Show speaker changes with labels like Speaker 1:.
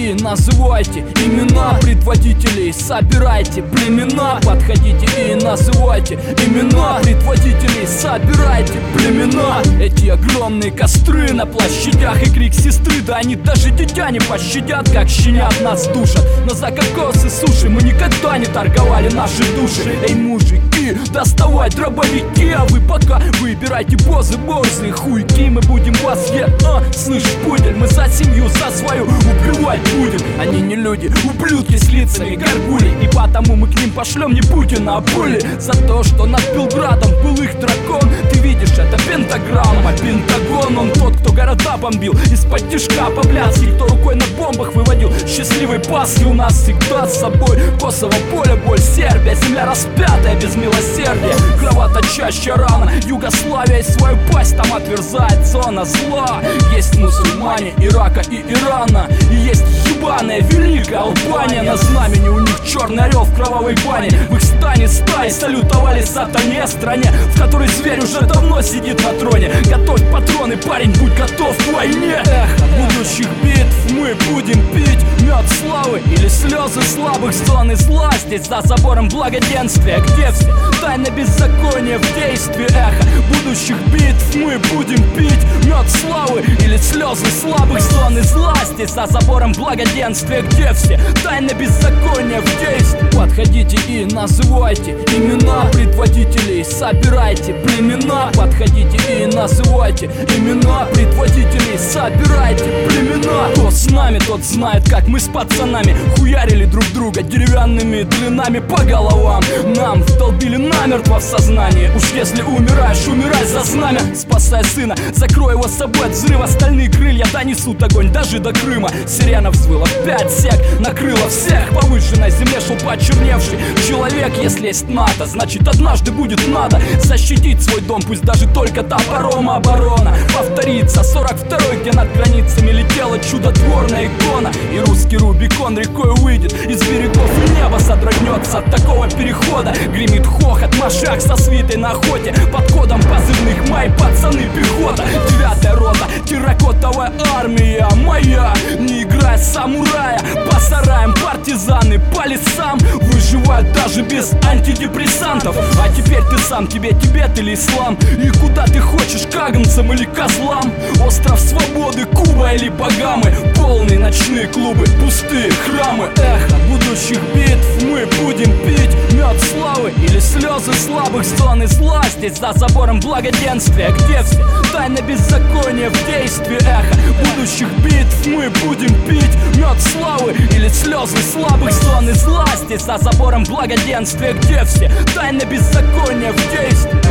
Speaker 1: и называйте имена предводителей, собирайте племена. Подходите и называйте имена предводителей, собирайте племена. Эти огромные костры на площадях и крик сестры, да они даже дитя не пощадят, как щенят нас душат. Но за кокосы суши мы никогда не торговали наши души. Эй, мужики, доставай дробовики, а вы пока выбирайте позы борзые хуйки. Мы будем вас слышь, пудель, мы за семью, за свою убивать будем. Они не люди, ублюдки с лицами горгули, и потому мы к ним пошлем не Путина, а пули. За то, что над Белградом был их дракон. Ты видишь, это пентаграмма. Пентагон, он тот, кто города бомбил из-под тишка по-блядски, кто рукой на бомбах выводил счастливой Пасхи. У нас всегда с собой Косово, поле, боль, Сербия, земля распятая без милосердия, кровоточащая рана Югославия, и свою пасть там отверзает зона зла. Есть мусульмане Ирака и Ирана, и есть ебаная великая Албания. На знамени у них черный орел в кровавой бане. В их стане стаи салютовали сатане, стране, в которой зверь уже давно сидит на троне. Готовь патроны, парень, будь готов к войне. Эхо будущих битв мы будем пить мед славы или слезы слабых зоны зла. Здесь за забором благоденствия, где все тайна беззакония в действии. Эхо будущих битв мы будем пить мед славы или слезы слабых зоны зла. Здесь за забором благоденствия, где все тайна беззакония в действии. Подходите и называйте имена предводителей, собирайте племена. Подходите и называйте имена предводителей, собирайте племена. Кто с нами, тот знает, как мы с пацанами хуярили друг друга деревянными длинами по головам. Нам вдолбили намертво в сознание: уж если умираешь, умирай за знамя. Спасай сына, закрой его с собой от взрыва. Остальные крылья донесут огонь даже до Крыма. Сирена взвыла в 5 сек, накрыла всех. По выжженной земле шел почерневший человек. Если есть НАТО, значит однажды будет надо защитить свой дом, пусть даже только топором. Оборона повторится. 42-й, где над границами летела чудотворная икона, и русский Рубикон рекой выйдет из берегов, и небо содрогнется от такого перехода. Гремит хохот машак со свитой на охоте, под кодом позывных «Мои пацаны пехота». 9-я рота, терракотовая армия моя. Не играя самурая, по сараям партизаны по лесам выживают даже без антидепрессантов. А теперь ты сам, тебе Тибет или ислам, и куда ты хочешь, каганцам или козлам? Остров свободы, Куба или Багамы, полные ночные клубы, пустые храмы. Эхо будущих битв мы будем пить мед славы или слезы слабых зоны зла. Здесь за забором благоденствия, где все тайна беззакония в действии. Эхо будущих битв мы будем пить мед славы или слезы слабых зоны зла. Здесь за забором благоденствия, где все тайна беззакония в действии.